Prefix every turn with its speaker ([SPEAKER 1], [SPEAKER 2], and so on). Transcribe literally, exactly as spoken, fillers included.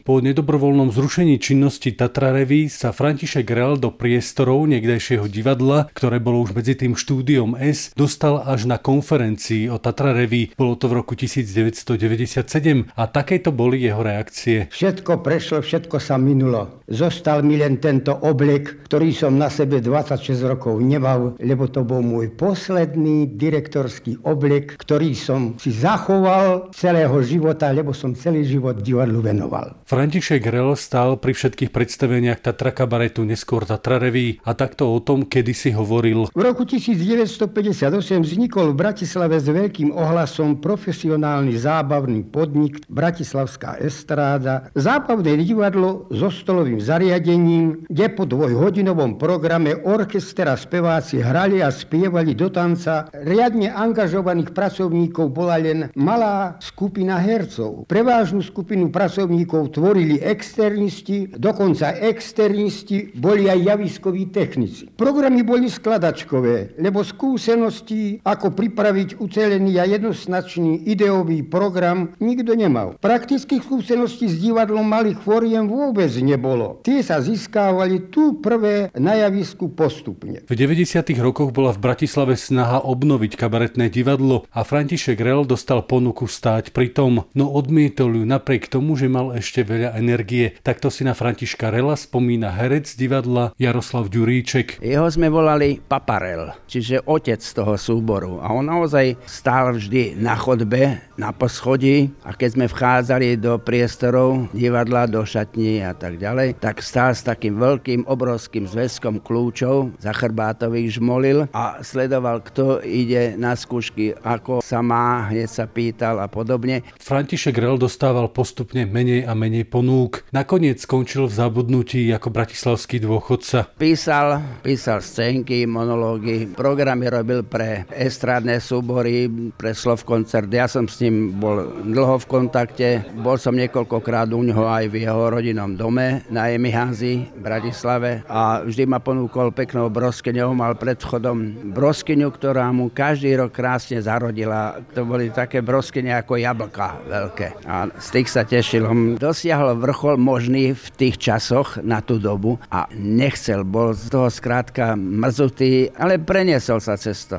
[SPEAKER 1] Po nedobrovoľnom zrušení činnosti Tatra Revue sa František Rell do priestorov niekdajšieho divadla, ktoré bolo už medzi tým štúdiom S, dostal až na konferencii o Tatra Revue. Bolo to v roku devätnásťstodeväťdesiatsedem a takéto boli jeho reakcie.
[SPEAKER 2] Všetko prešlo, všetko sa minulo. Zostal mi len tento oblek, ktorý som na sebe dvadsaťšesť rokov nemal, lebo to bol môj posledný direktorský oblek, ktorý som si zachoval celého života, lebo som celý život divadlu venoval.
[SPEAKER 1] František Rell stál pri všetkých predstaveniach Tatra kabaretu, neskôr Tatra Revue, a takto o tom kedysi hovoril.
[SPEAKER 2] V roku devätnásťstopäťdesiatosem vznikol v Bratislave s veľkým ohlasom profesionálny zábavný podnik Bratislavská estráda, zábavné divadlo so stolovým zariadením, kde po dvojhodinovom programe orchester a speváci hrali a spievali do tanca. Riadne angažovaných pracovníkov bola len malá skupina hercov. Prevážnu skupinu pracovníkov tvorili externisti, dokonca externisti boli aj javiskoví technici. Programy boli skladačkové, lebo skúseností, ako pripraviť ucelený a jednoznačný ideový program, nikto nemal. Praktických skúseností s divadlom malých foriem vôbec nebolo. Tie sa získávali tu prvé na javisku postupne.
[SPEAKER 1] V deväťdesiatych rokoch bola v Bratislave snaha obnoviť kabaretné divadlo a František Rell dostal ponuku stáť pri tom, no odmietol ju napriek tomu, že mal ešte veľa energie. Takto si na Františka Rella spomína herec divadla Jaroslav Ďuríček.
[SPEAKER 3] Jeho sme volali Paparel, čiže otec toho súboru. A on naozaj stál vždy na chodbe, na poschodí, a keď sme vchádzali do priestorov divadla, do šatní a tak ďalej, tak stál s takým veľkým, obrovským zväzkom kľúčov, za chrbátových žmolil a sledoval, kto ide na skúšky, ako sa má, hneď sa pýtal a podobne.
[SPEAKER 1] František Rell dostával postupne menej a menej ponúk. Nakoniec skončil v zabudnutí ako bratislavský dôchodca.
[SPEAKER 3] Písal, písal scénky, monológy, programy robil pre estrádne súbory, pre Slovkoncert. Ja som s ním bol dlho v kontakte. Bol som niekoľkokrát u ňoho aj v jeho rodinnom dome na Emiházi v Bratislave a vždy ma ponúkol peknou broskyňou. Mal pred vchodom broskyňu, ktorá mu každý rok krásne zarodila. To boli také broskyne ako jablka veľké. A z tých sa tešil. On dosiahol vrchol možný v tých časoch na tú dobu a nechcel, bol z toho skrátka mrzutý, ale preniesol sa cez to.